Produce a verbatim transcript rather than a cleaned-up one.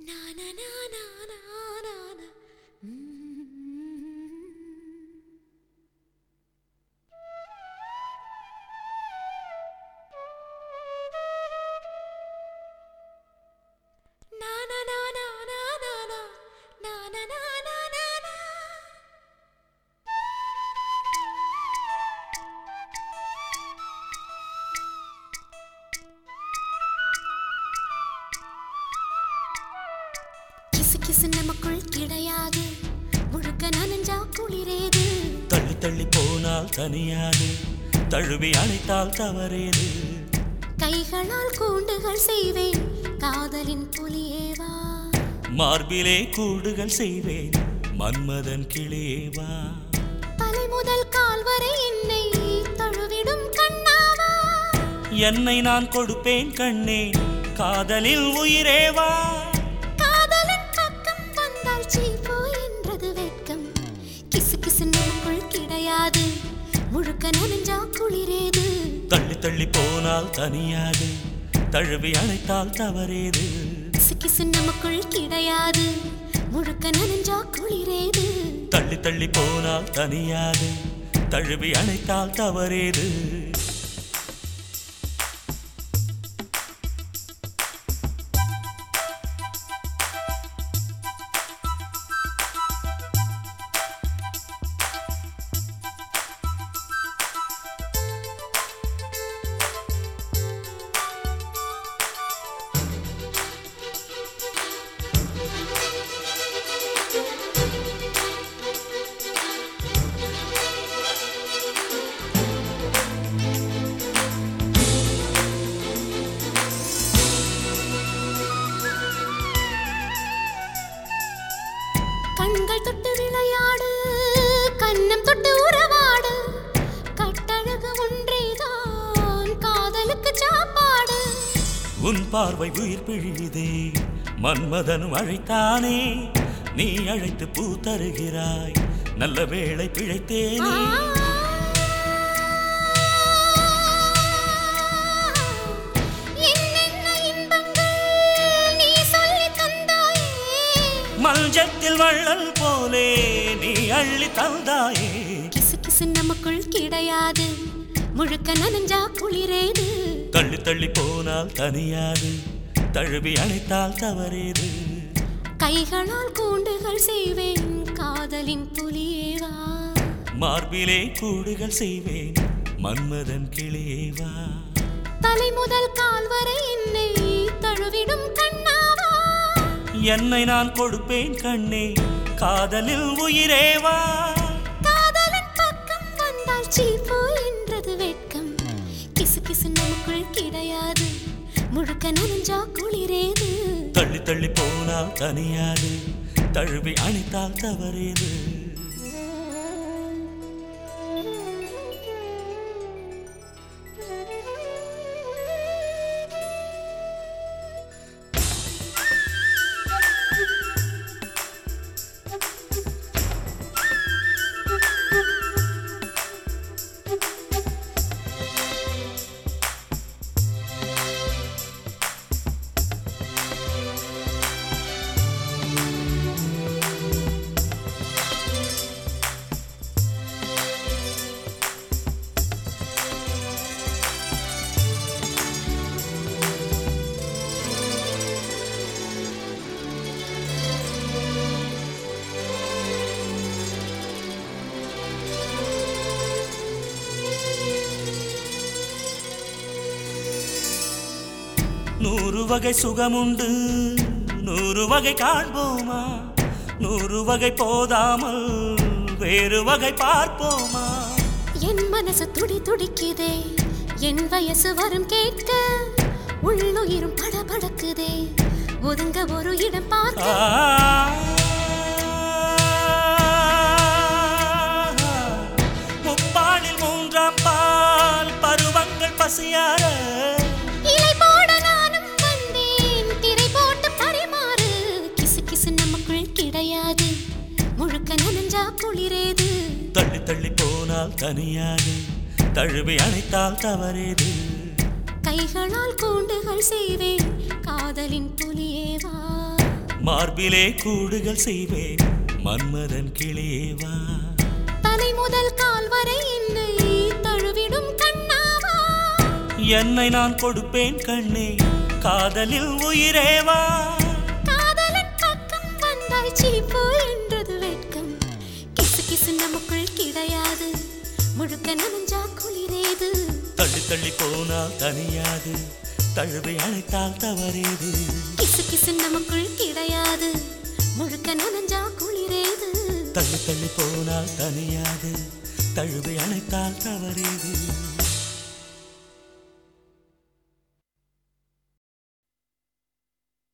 நமக்குள் கிடையாது முழுக்க நனைஞ்சா குளிரேது தள்ளி தள்ளி போனால் தனியாது தழுவி அழைத்தால் தவறேது கைகளால் கூண்டுகள் செய்வேன் காதலின் புலியேவா மார்பிலே கூடுகள் செய்வேன் மன்மதன் கிளியேவா தலை முதல் கால் வரை என்னை தழுவிடும் கண்ணாவா என்னை நான் கொடுப்பேன் கண்ணே காதலில் உயிரேவா கிடையாது முழுக்க நனைஞ்சா குளிரேது தள்ளி தள்ளி போனால் தனியாது தழுவி அழைத்தால் தவறேது கிசு நமக்குள் கிடையாது முழுக்க நனைஞ்சா குளிரேது தள்ளி தள்ளி போனால் தனியாது தழுவி அழைத்தால் தவறேது கண்கள் தொட்டு விளையாடு கண்ணம் தொட்டு உறவாடு கட்டழகு ஒன்றேதான் காதலுக்கு சாப்பாடு உன் பார்வை உயிர் பிழியுதே மன்மதனும் அழைத்தானே நீ அழைத்து பூ தருகிறாய் நல்ல வேளை பிழைத்தேனே மஞ்சத்தில் வள்ளல் போலே நீ அள்ளி தந்தாயே கிசு கிசு நமக்குள் கிடையாது முழுக்க நனைஞ்சா குளிரேது தள்ளி தள்ளி போனால் தனியாது தழுவி அழைத்தால் தவறேது கைகளால் கூண்டுகள் செய்வேன் காதலின் புலியேவா மார்பிலே கூடுகள் செய்வேன் மன்மதன் கிளியேவா தலை முதல் கால் வரை என்னை தழுவிடும் கண்ணாவா என்னை நான் கொடுப்பேன் கண்ணே காதலில் உயிரேவா காதலின் பக்கம் வந்தால் சீப்போ என்றது வெட்கம் கிசு கிசு நமக்குள் கிடையாது முழுக்க நனைஞ்சா குளிரேது தள்ளி தள்ளி போனால் தனியாது தழுவி அணைத்தால் தவறேது நூறு வகை சுகமுண்டு நூறு வகை காண்போமா நூறு வகை போதாமல் வேறு வகை பார்ப்போமா என் மனசு துடி துடிக்குதே என் வயசு வரும் கேட்க உள்ளுயிரும் படபடக்குதே ஒதுங்க ஒரு இடம் பார்க்க முப்பாலில் மூன்றாம் பால் பருவங்கள் பசியார முழுக்க நனைஞ்சா குளிரேது தள்ளி தள்ளி போனால் தனியாது தழுவி அணைத்தால் தவறேது கைகளால் கூண்டுகள் செய்வேன் காதலின் புலியேவா மார்பிலே கூடுகள் செய்வேன் மன்மதன் கிளியேவா தலை முதல் கால் வரை என்னை தழுவிடும் கண்ணாவா என்னை நான் கொடுப்பேன் கண்ணே காதலில் உயிரேவா காதலன் பக்கம் வந்தாய் சீப்போ என்றது வெட்கம் கிசு கிசு நமக்குள் கிடையாது முழுக்க நனைஞ்சா குளிரேது தள்ளி தள்ளி போனால் தனியாது தழுவை அழைத்தால் தவறேது கிசு கிசு நமக்குள் கிடையாது முழுக்க நனைஞ்சா குளிரேது தள்ளி தள்ளி போனால் தனியாது தழுவை அழைத்தால் தவறேது